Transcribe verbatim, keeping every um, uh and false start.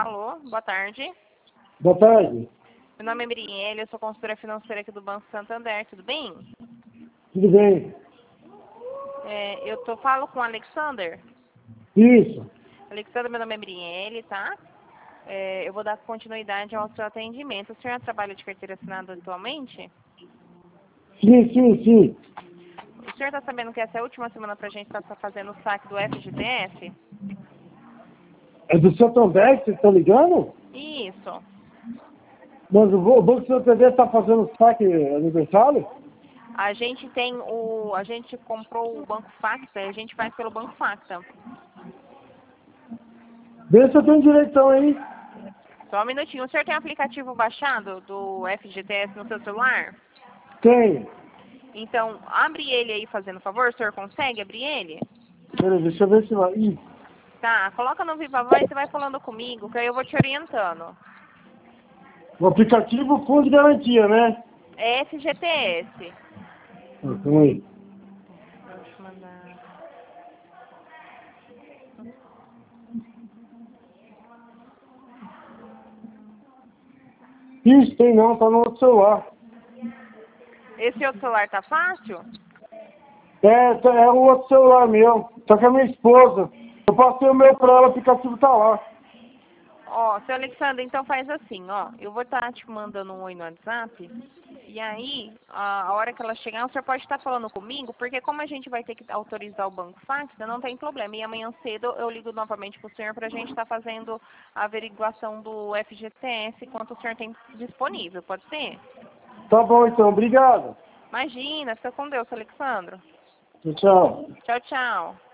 Alô, boa tarde. Boa tarde. Meu nome é Mirielle, eu sou consultora financeira aqui do Banco Santander, tudo bem? Tudo bem? É, eu tô, falo com o Alexander. Isso. Alexander, meu nome é Mirielle, tá? É, eu vou dar continuidade ao seu atendimento. O senhor trabalha de carteira assinada atualmente? Sim, sim, sim. O senhor está sabendo que essa é a última semana para a gente estar fazendo o saque do F G T S? É do Santander que vocês estão ligando? Isso. Mas o Bo- Banco Santander está fazendo saque aniversário? A gente tem o... A gente comprou o Banco Facta e a gente faz pelo Banco Facta. Vê se eu tenho direitão aí. Só um minutinho. O senhor tem aplicativo baixado do F G T S no seu celular? Tenho. Então, abre ele aí, fazendo favor. O senhor consegue abrir ele? Peraí, deixa eu ver se vai. Ih, Tá, coloca no Viva Voz e vai falando comigo, que aí eu vou te orientando. o aplicativo full de garantia, né? É F G T S. Ah, calma aí. Deixa eu mandar... Isso, tem não, tá no outro celular. Esse outro celular tá fácil? É, tá- é o outro celular meu. Só que é minha esposa. Eu passei o meu pra ela, o aplicativo tá lá. Ó, seu Alexandre, então faz assim, ó. Eu vou estar te mandando um oi no WhatsApp. E aí, a, a hora que ela chegar, o senhor pode estar falando comigo, porque como a gente vai ter que autorizar o Banco Facta, não tem problema. E amanhã cedo eu ligo novamente pro senhor pra gente estar fazendo a averiguação do F G T S, quanto o senhor tem disponível, pode ser? Tá bom então, obrigado. Imagina, fica com Deus, seu Alexandre. Tchau, tchau. Tchau, tchau.